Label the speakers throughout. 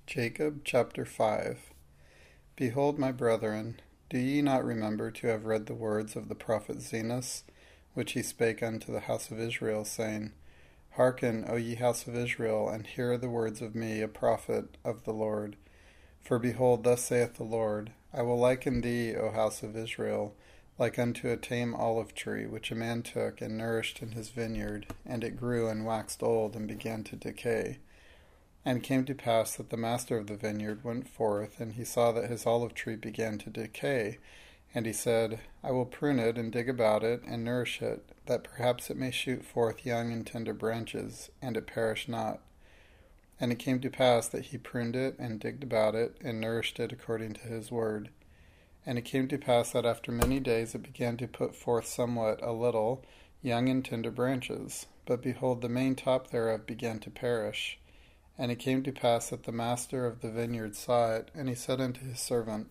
Speaker 1: Jacob chapter 5. Behold, my brethren, do ye not remember to have read the words of the prophet Zenos, which he spake unto the house of Israel, saying, Hearken, O ye house of Israel, and hear the words of me, a prophet of the Lord. For behold, thus saith the Lord, I will liken thee, O house of Israel, like unto a tame olive tree, which a man took and nourished in his vineyard, and it grew and waxed old, and began to decay. And it came to pass that the master of the vineyard went forth, and he saw that his olive tree began to decay. And he said, I will prune it, and dig about it, and nourish it, that perhaps it may shoot forth young and tender branches, and it perish not. And it came to pass that he pruned it, and digged about it, and nourished it according to his word. And it came to pass that after many days it began to put forth somewhat a little, young and tender branches. But behold, the main top thereof began to perish. And it came to pass that the master of the vineyard saw it, and he said unto his servant,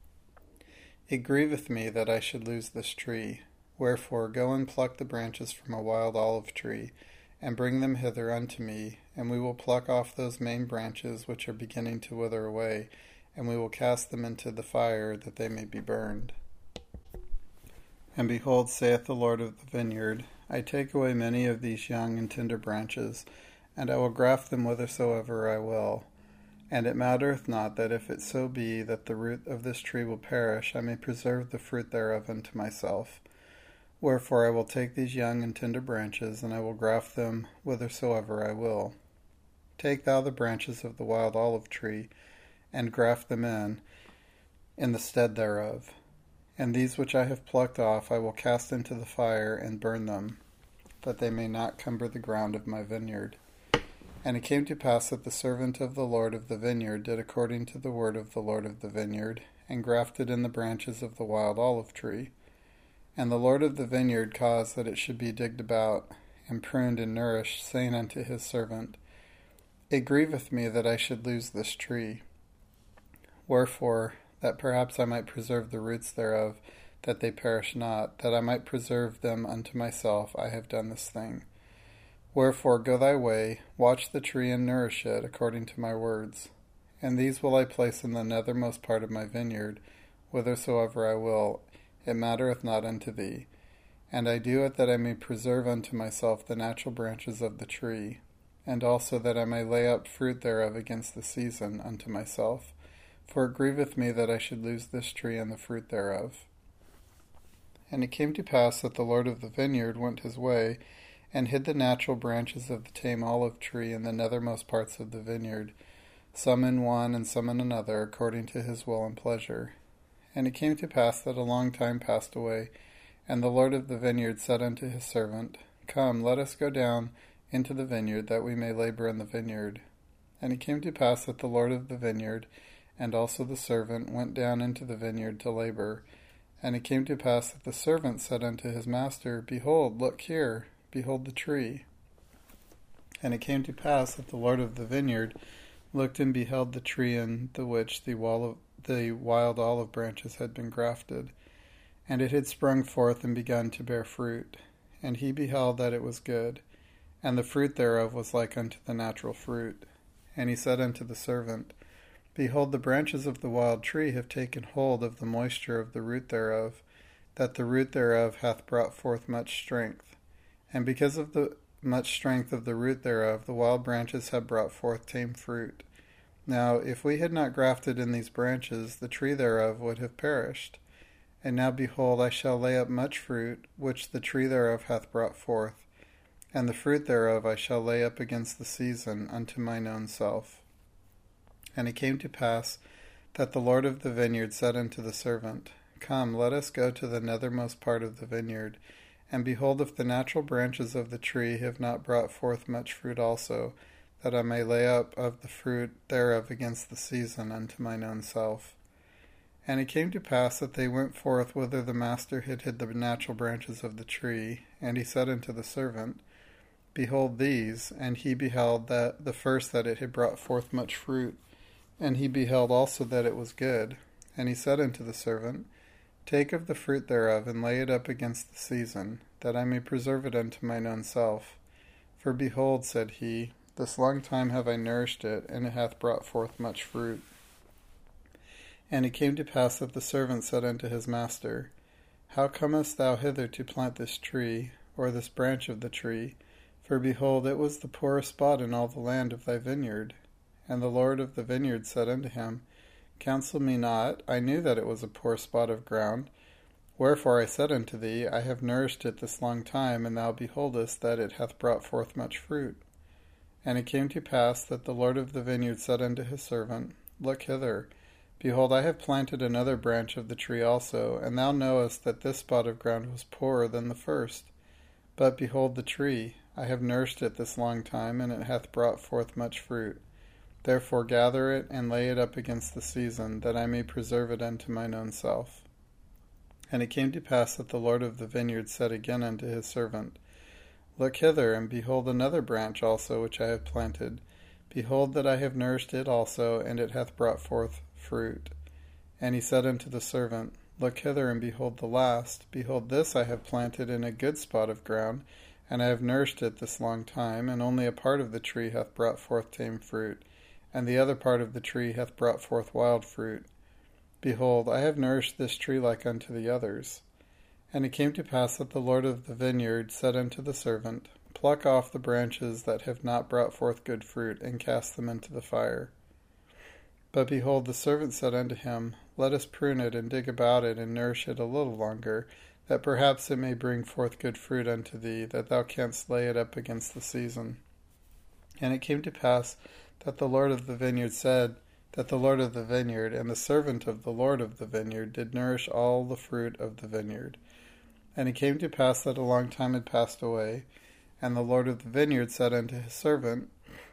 Speaker 1: It grieveth me that I should lose this tree. Wherefore go and pluck the branches from a wild olive tree, and bring them hither unto me, and we will pluck off those main branches which are beginning to wither away, and we will cast them into the fire, that they may be burned. And behold, saith the Lord of the vineyard, I take away many of these young and tender branches, and I will graft them whithersoever I will. And it mattereth not that if it so be that the root of this tree will perish, I may preserve the fruit thereof unto myself. Wherefore I will take these young and tender branches, and I will graft them whithersoever I will. Take thou the branches of the wild olive tree, and graft them in the stead thereof. And these which I have plucked off I will cast into the fire, and burn them, that they may not cumber the ground of my vineyard. And it came to pass that the servant of the Lord of the vineyard did according to the word of the Lord of the vineyard, and grafted in the branches of the wild olive tree. And the Lord of the vineyard caused that it should be digged about, and pruned and nourished, saying unto his servant, It grieveth me that I should lose this tree. Wherefore, that perhaps I might preserve the roots thereof, that they perish not, that I might preserve them unto myself, I have done this thing. Wherefore go thy way, watch the tree and nourish it, according to my words. And these will I place in the nethermost part of my vineyard, whithersoever I will, it mattereth not unto thee. And I do it that I may preserve unto myself the natural branches of the tree, and also that I may lay up fruit thereof against the season unto myself. For it grieveth me that I should lose this tree and the fruit thereof. And it came to pass that the Lord of the vineyard went his way, and hid the natural branches of the tame olive tree in the nethermost parts of the vineyard, some in one and some in another, according to his will and pleasure. And it came to pass that a long time passed away, and the Lord of the vineyard said unto his servant, Come, let us go down into the vineyard, that we may labor in the vineyard. And it came to pass that the Lord of the vineyard, and also the servant, went down into the vineyard to labor. And it came to pass that the servant said unto his master, Behold, look here, behold the tree. And it came to pass that the Lord of the vineyard looked and beheld the tree in the which the wild olive branches had been grafted. And it had sprung forth and begun to bear fruit. And he beheld that it was good, and the fruit thereof was like unto the natural fruit. And he said unto the servant, Behold, the branches of the wild tree have taken hold of the moisture of the root thereof, that the root thereof hath brought forth much strength. And because of the much strength of the root thereof, the wild branches have brought forth tame fruit. Now, if we had not grafted in these branches, the tree thereof would have perished. And now, behold, I shall lay up much fruit, which the tree thereof hath brought forth, and the fruit thereof I shall lay up against the season unto mine own self. And it came to pass that the Lord of the vineyard said unto the servant, Come, let us go to the nethermost part of the vineyard, and behold, if the natural branches of the tree have not brought forth much fruit also, that I may lay up of the fruit thereof against the season unto mine own self. And it came to pass that they went forth whither the master had hid the natural branches of the tree. And he said unto the servant, Behold these. And he beheld that the first that it had brought forth much fruit. And he beheld also that it was good. And he said unto the servant, Take of the fruit thereof, and lay it up against the season, that I may preserve it unto mine own self. For behold, said he, this long time have I nourished it, and it hath brought forth much fruit. And it came to pass that the servant said unto his master, How comest thou hither to plant this tree, or this branch of the tree? For behold, it was the poorest spot in all the land of thy vineyard. And the Lord of the vineyard said unto him, Counsel me not, I knew that it was a poor spot of ground. Wherefore I said unto thee, I have nourished it this long time, and thou beholdest that it hath brought forth much fruit. And it came to pass that the Lord of the vineyard said unto his servant, Look hither. Behold, I have planted another branch of the tree also, and thou knowest that this spot of ground was poorer than the first. But behold the tree, I have nourished it this long time, and it hath brought forth much fruit. Therefore gather it, and lay it up against the season, that I may preserve it unto mine own self. And it came to pass that the Lord of the vineyard said again unto his servant, Look hither, and behold another branch also which I have planted. Behold that I have nourished it also, and it hath brought forth fruit. And he said unto the servant, Look hither, and behold the last. Behold, this I have planted in a good spot of ground, and I have nourished it this long time, and only a part of the tree hath brought forth tame fruit, and the other part of the tree hath brought forth wild fruit. Behold, I have nourished this tree like unto the others. And it came to pass that the Lord of the vineyard said unto the servant, Pluck off the branches that have not brought forth good fruit, and cast them into the fire. But behold, the servant said unto him, Let us prune it, and dig about it, and nourish it a little longer, that perhaps it may bring forth good fruit unto thee, that thou canst lay it up against the season. And it came to pass that the Lord of the vineyard and the servant of the Lord of the vineyard did nourish all the fruit of the vineyard. And it came to pass that a long time had passed away, and the Lord of the vineyard said unto his servant,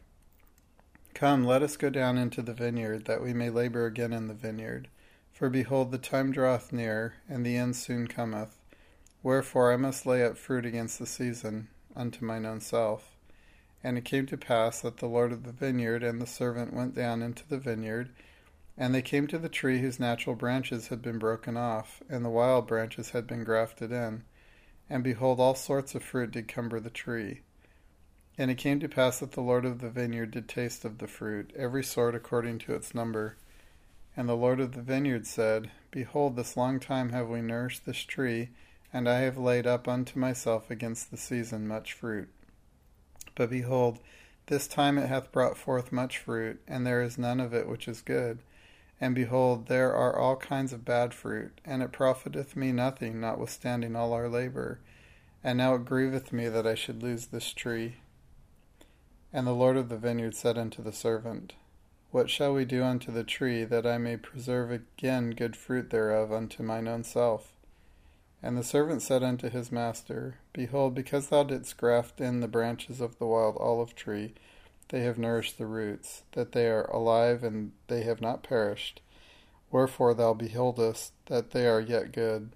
Speaker 1: Come, let us go down into the vineyard, that we may labor again in the vineyard. For behold, the time draweth near, and the end soon cometh. Wherefore I must lay up fruit against the season, unto mine own self. And it came to pass that the Lord of the vineyard and the servant went down into the vineyard, and they came to the tree whose natural branches had been broken off, and the wild branches had been grafted in. And behold, all sorts of fruit did cumber the tree. And it came to pass that the Lord of the vineyard did taste of the fruit, every sort according to its number. And the Lord of the vineyard said, Behold, this long time have we nourished this tree, and I have laid up unto myself against the season much fruit. But behold, this time it hath brought forth much fruit, and there is none of it which is good. And behold, there are all kinds of bad fruit, and it profiteth me nothing, notwithstanding all our labor. And now it grieveth me that I should lose this tree. And the Lord of the vineyard said unto the servant, What shall we do unto the tree, that I may preserve again good fruit thereof unto mine own self? And the servant said unto his master, Behold, because thou didst graft in the branches of the wild olive tree, they have nourished the roots, that they are alive, and they have not perished. Wherefore thou beholdest that they are yet good.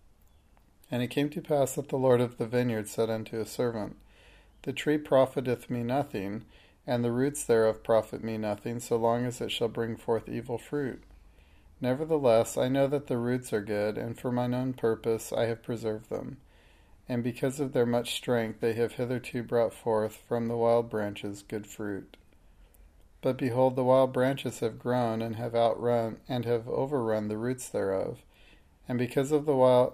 Speaker 1: And it came to pass that the Lord of the vineyard said unto his servant, The tree profiteth me nothing, and the roots thereof profit me nothing, so long as it shall bring forth evil fruit. Nevertheless, I know that the roots are good, and for mine own purpose I have preserved them. And because of their much strength they have hitherto brought forth from the wild branches good fruit. But behold, the wild branches have grown, and have overrun the roots thereof. And because that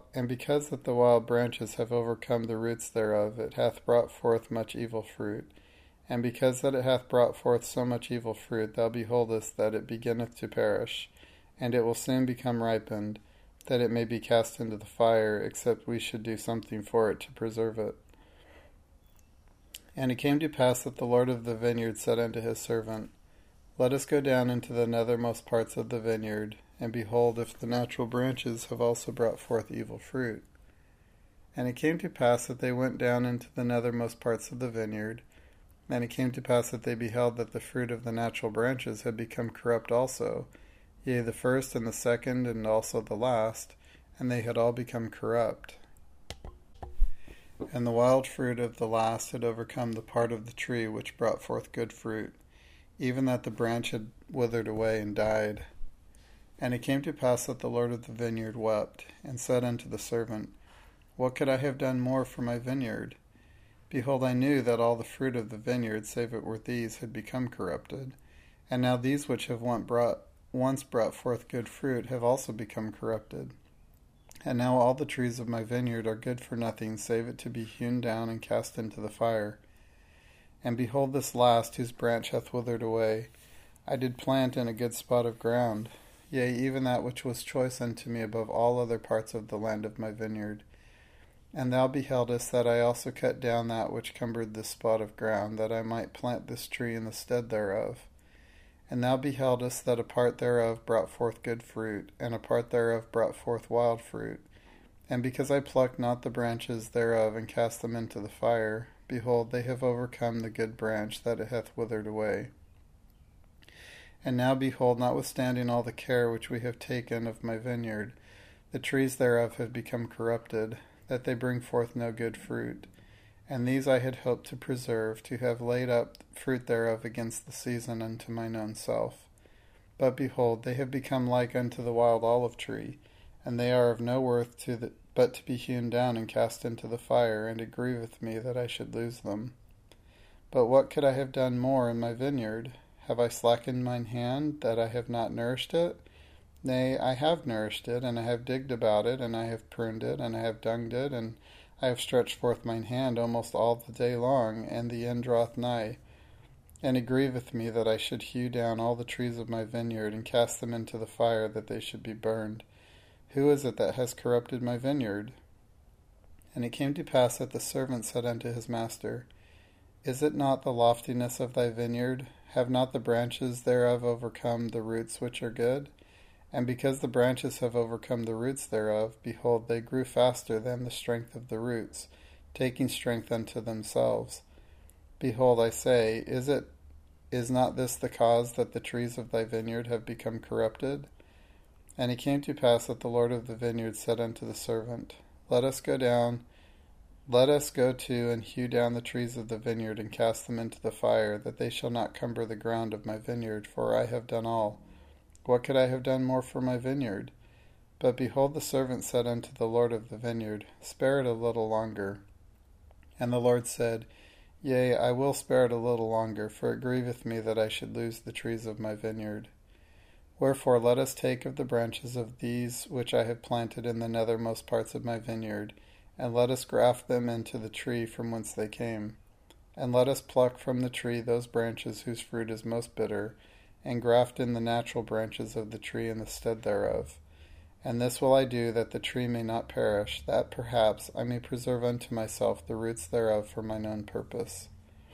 Speaker 1: the wild branches have overcome the roots thereof, it hath brought forth much evil fruit. And because that it hath brought forth so much evil fruit, thou beholdest that it beginneth to perish, and it will soon become ripened, that it may be cast into the fire, except we should do something for it to preserve it. And it came to pass that the Lord of the vineyard said unto his servant, Let us go down into the nethermost parts of the vineyard, and behold if the natural branches have also brought forth evil fruit. And it came to pass that they went down into the nethermost parts of the vineyard, and it came to pass that they beheld that the fruit of the natural branches had become corrupt also, yea, the first and the second and also the last, and they had all become corrupt. And the wild fruit of the last had overcome the part of the tree which brought forth good fruit, even that the branch had withered away and died. And it came to pass that the Lord of the vineyard wept, and said unto the servant, What could I have done more for my vineyard? Behold, I knew that all the fruit of the vineyard, save it were these, had become corrupted. And now these which have once brought forth good fruit have also become corrupted. And now all the trees of my vineyard are good for nothing, save it to be hewn down and cast into the fire. And behold, this last, whose branch hath withered away, I did plant in a good spot of ground, yea, even that which was choice unto me above all other parts of the land of my vineyard. And thou beheldest that I also cut down that which cumbered this spot of ground, that I might plant this tree in the stead thereof. And thou beheldest that a part thereof brought forth good fruit, and a part thereof brought forth wild fruit. And because I plucked not the branches thereof and cast them into the fire, behold, they have overcome the good branch that it hath withered away. And now behold, notwithstanding all the care which we have taken of my vineyard, the trees thereof have become corrupted, that they bring forth no good fruit. And these I had hoped to preserve, to have laid up fruit thereof against the season unto mine own self. But behold, they have become like unto the wild olive tree, and they are of no worth but to be hewn down and cast into the fire, and it grieveth me that I should lose them. But what could I have done more in my vineyard? Have I slackened mine hand, that I have not nourished it? Nay, I have nourished it, and I have digged about it, and I have pruned it, and I have dunged it, and I have stretched forth mine hand almost all the day long, and the end draweth nigh. And it grieveth me that I should hew down all the trees of my vineyard, and cast them into the fire, that they should be burned. Who is it that has corrupted my vineyard? And it came to pass that the servant said unto his master, Is it not the loftiness of thy vineyard? Have not the branches thereof overcome the roots which are good? And because the branches have overcome the roots thereof, behold, they grew faster than the strength of the roots, taking strength unto themselves. Behold, I say, is not this the cause that the trees of thy vineyard have become corrupted? And it came to pass that the Lord of the vineyard said unto the servant, Let us go to and hew down the trees of the vineyard, and cast them into the fire, that they shall not cumber the ground of my vineyard, for I have done all. What could I have done more for my vineyard? But behold, the servant said unto the Lord of the vineyard, Spare it a little longer. And the Lord said, Yea, I will spare it a little longer, for it grieveth me that I should lose the trees of my vineyard. Wherefore let us take of the branches of these which I have planted in the nethermost parts of my vineyard, and let us graft them into the tree from whence they came. And let us pluck from the tree those branches whose fruit is most bitter, and graft in the natural branches of the tree in the stead thereof. And this will I do, that the tree may not perish, that perhaps I may preserve unto myself the roots thereof for mine own purpose.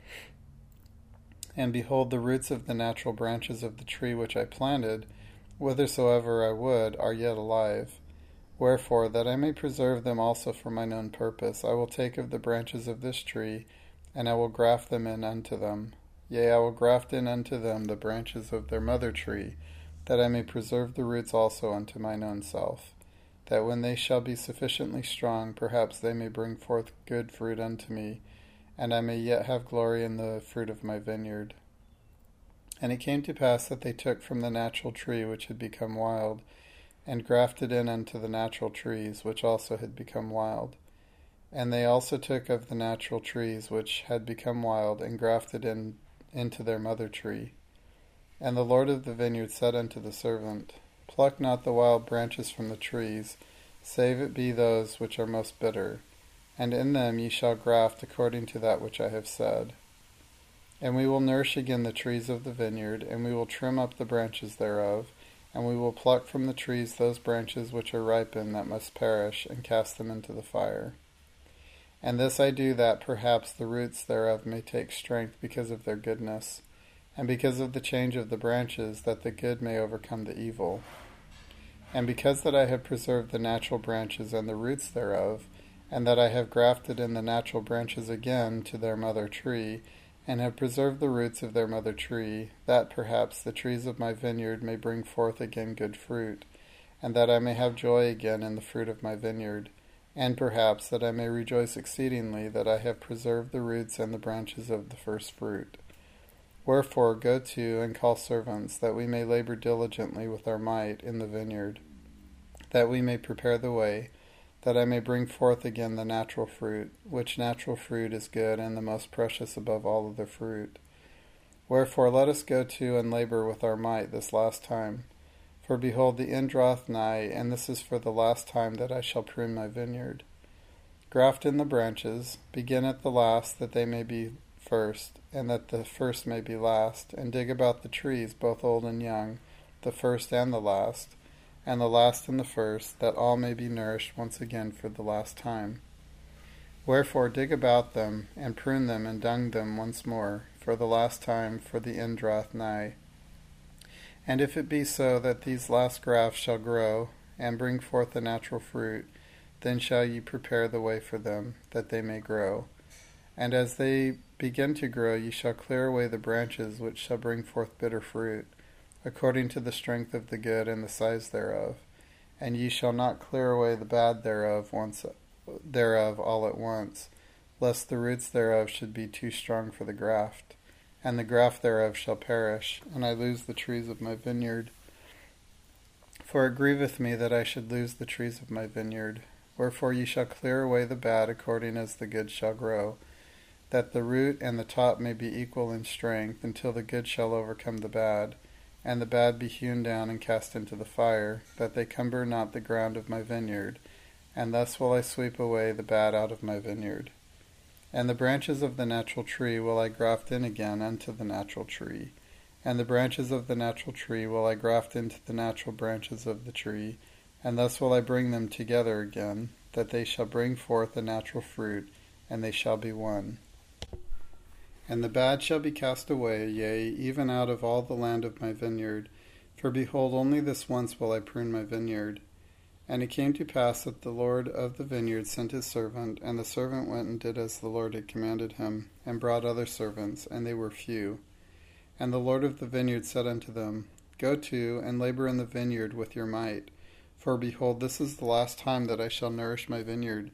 Speaker 1: And behold, the roots of the natural branches of the tree which I planted, whithersoever I would, are yet alive. Wherefore, that I may preserve them also for mine own purpose, I will take of the branches of this tree, and I will graft them in unto them. Yea, I will graft in unto them the branches of their mother tree, that I may preserve the roots also unto mine own self, that when they shall be sufficiently strong, perhaps they may bring forth good fruit unto me, and I may yet have glory in the fruit of my vineyard. And it came to pass that they took from the natural tree which had become wild, and grafted in unto the natural trees which also had become wild. And they also took of the natural trees which had become wild, and grafted into their mother tree. And the Lord of the vineyard said unto the servant, Pluck not the wild branches from the trees, save it be those which are most bitter, and in them ye shall graft according to that which I have said. And we will nourish again the trees of the vineyard, and we will trim up the branches thereof, and we will pluck from the trees those branches which are ripened that must perish, and cast them into the fire. And this I do, that perhaps the roots thereof may take strength because of their goodness, and because of the change of the branches, that the good may overcome the evil. And because that I have preserved the natural branches and the roots thereof, and that I have grafted in the natural branches again to their mother tree, and have preserved the roots of their mother tree, that perhaps the trees of my vineyard may bring forth again good fruit, and that I may have joy again in the fruit of my vineyard, and perhaps that I may rejoice exceedingly that I have preserved the roots and the branches of the first fruit. Wherefore go to and call servants, that we may labor diligently with our might in the vineyard, that we may prepare the way, that I may bring forth again the natural fruit, which natural fruit is good and the most precious above all other fruit. Wherefore let us go to and labor with our might this last time. For behold, the end draweth nigh, and this is for the last time that I shall prune my vineyard. Graft in the branches, begin at the last, that they may be first, and that the first may be last, and dig about the trees, both old and young, the first and the last and the first, that all may be nourished once again for the last time. Wherefore dig about them, and prune them, and dung them once more, for the last time, for the end draweth nigh. And if it be so that these last grafts shall grow, and bring forth the natural fruit, then shall ye prepare the way for them, that they may grow. And as they begin to grow, ye shall clear away the branches which shall bring forth bitter fruit, according to the strength of the good and the size thereof. And ye shall not clear away the bad thereof all at once, lest the roots thereof should be too strong for the graft, and the graft thereof shall perish, and I lose the trees of my vineyard. For it grieveth me that I should lose the trees of my vineyard. Wherefore ye shall clear away the bad according as the good shall grow, that the root and the top may be equal in strength, until the good shall overcome the bad, and the bad be hewn down and cast into the fire, that they cumber not the ground of my vineyard, and thus will I sweep away the bad out of my vineyard. And the branches of the natural tree will I graft in again unto the natural tree, and the branches of the natural tree will I graft into the natural branches of the tree, and thus will I bring them together again, that they shall bring forth a natural fruit, and they shall be one. And the bad shall be cast away, yea, even out of all the land of my vineyard. For behold, only this once will I prune my vineyard. And it came to pass that the Lord of the vineyard sent his servant, and the servant went and did as the Lord had commanded him, and brought other servants, and they were few. And the Lord of the vineyard said unto them, Go to, and labor in the vineyard with your might. For behold, this is the last time that I shall nourish my vineyard.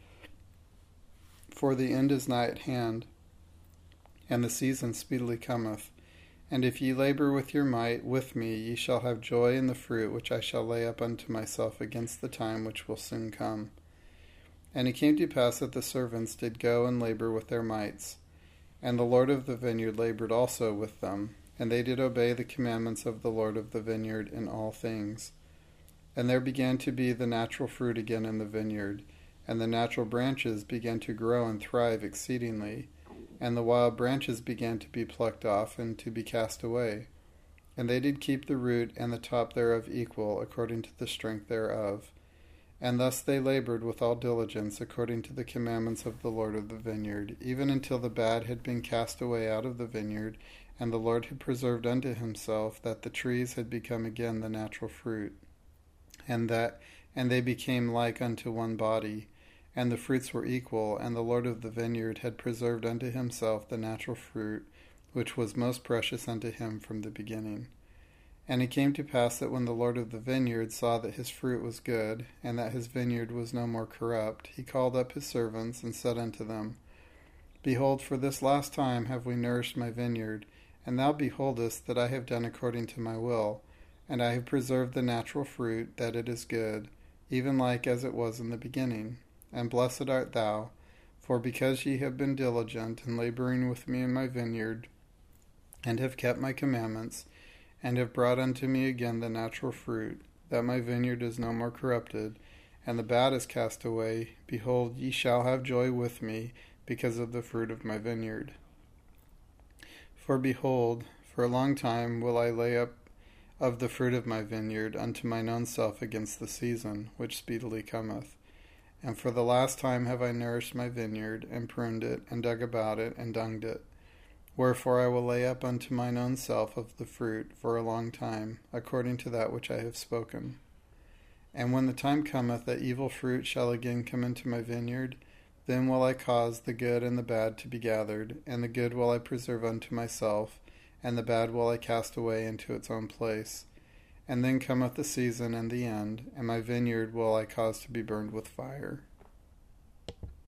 Speaker 1: For the end is nigh at hand, and the season speedily cometh. And if ye labor with your might with me, ye shall have joy in the fruit which I shall lay up unto myself against the time which will soon come. And it came to pass that the servants did go and labor with their mights. And the Lord of the vineyard labored also with them, and they did obey the commandments of the Lord of the vineyard in all things. And there began to be the natural fruit again in the vineyard, and the natural branches began to grow and thrive exceedingly, and the wild branches began to be plucked off and to be cast away. And they did keep the root and the top thereof equal, according to the strength thereof. And thus they labored with all diligence, according to the commandments of the Lord of the vineyard, even until the bad had been cast away out of the vineyard, and the Lord had preserved unto himself that the trees had become again the natural fruit, and they became like unto one body, and the fruits were equal, and the Lord of the vineyard had preserved unto himself the natural fruit, which was most precious unto him from the beginning. And it came to pass that when the Lord of the vineyard saw that his fruit was good, and that his vineyard was no more corrupt, he called up his servants, and said unto them, Behold, for this last time have we nourished my vineyard, and thou beholdest that I have done according to my will, and I have preserved the natural fruit, that it is good, even like as it was in the beginning. And blessed art thou, for because ye have been diligent in laboring with me in my vineyard, and have kept my commandments, and have brought unto me again the natural fruit, that my vineyard is no more corrupted, and the bad is cast away, behold, ye shall have joy with me, because of the fruit of my vineyard. For behold, for a long time will I lay up of the fruit of my vineyard unto mine own self against the season, which speedily cometh. And for the last time have I nourished my vineyard, and pruned it, and dug about it, and dunged it. Wherefore I will lay up unto mine own self of the fruit for a long time, according to that which I have spoken. And when the time cometh that evil fruit shall again come into my vineyard, then will I cause the good and the bad to be gathered, and the good will I preserve unto myself, and the bad will I cast away into its own place. And then cometh the season and the end, and my vineyard will I cause to be burned with fire.